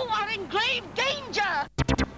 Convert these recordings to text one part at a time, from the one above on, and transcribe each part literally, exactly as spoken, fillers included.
are in grave danger!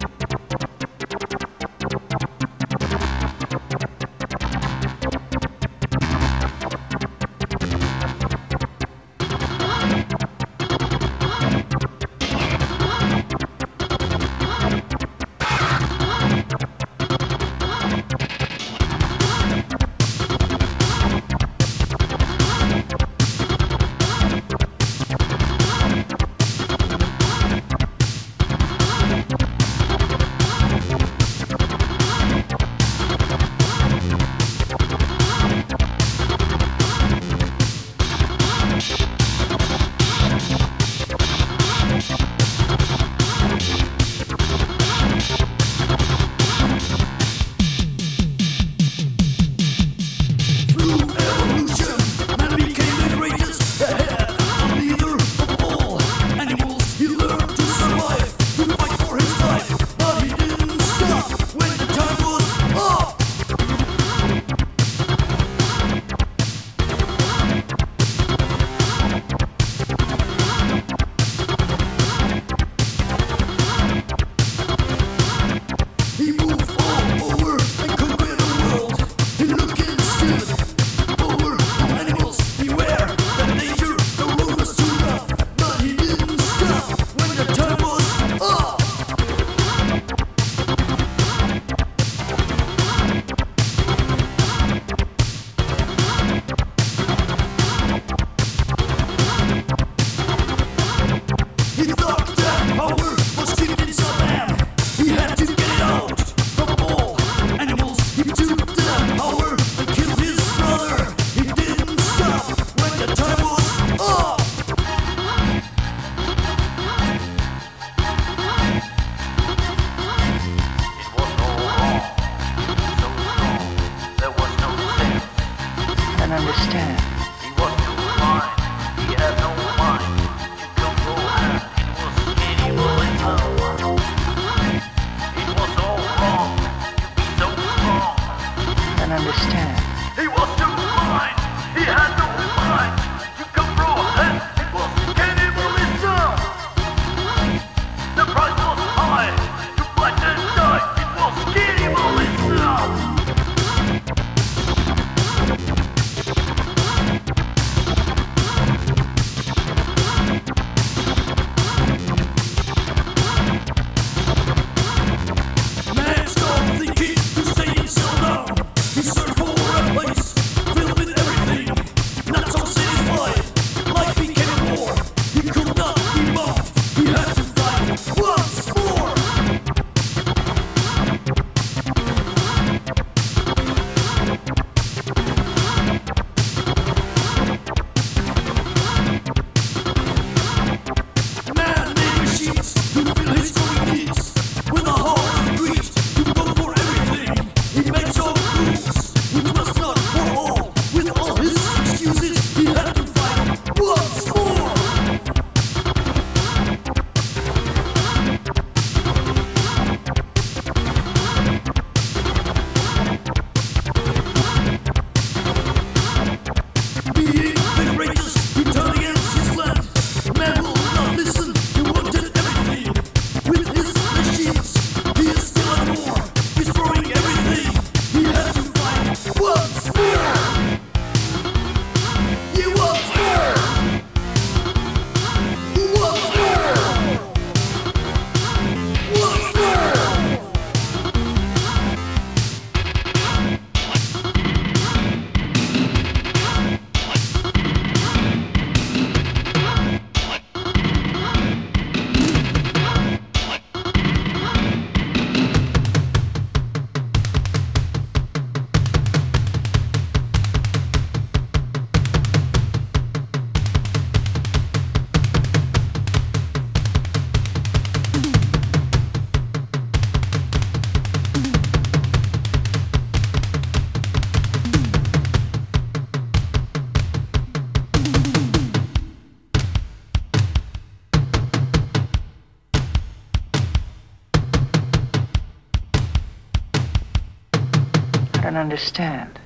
don't understand.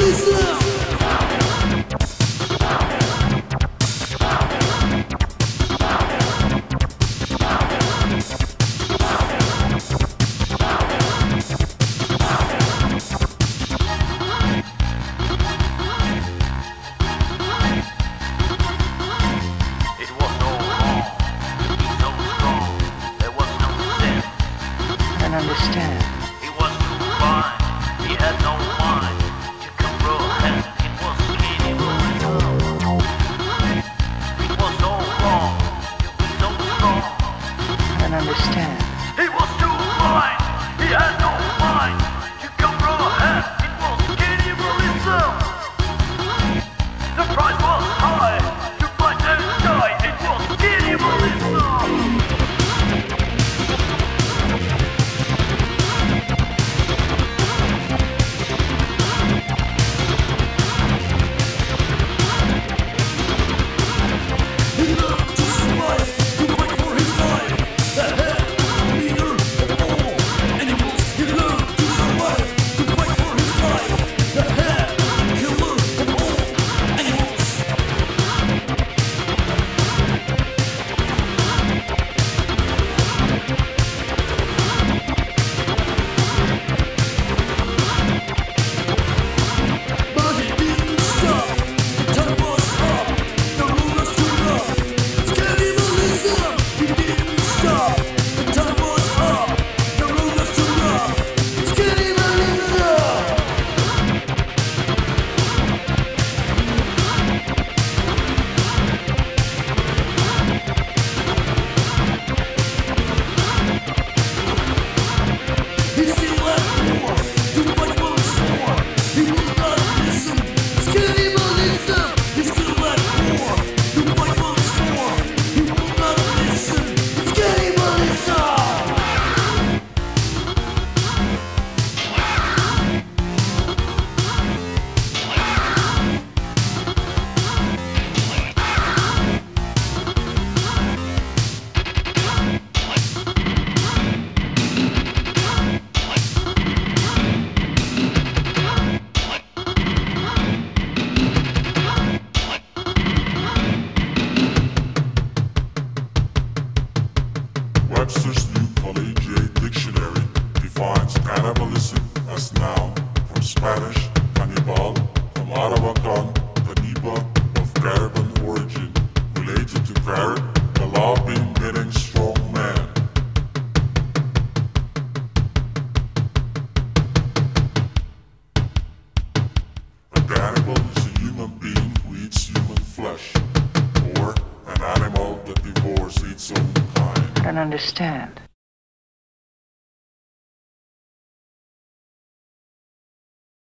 Understand. He was too blind, he had no mind to comprehend. It was cannibalism. It was so wrong to be so strong. I don't understand. He was too blind, he had no mind to comprehend. It was cannibalism. The price was high to fight and die. It was cannibalism. Webster's New Collegiate Dictionary defines cannibalism as noun from Spanish cannibal, from Arawakan, caniba of Caribbean origin, related to Carib, Galabi meaning strong man. A cannibal is a human being who eats human flesh, or an animal that devours its own kind. I don't understand.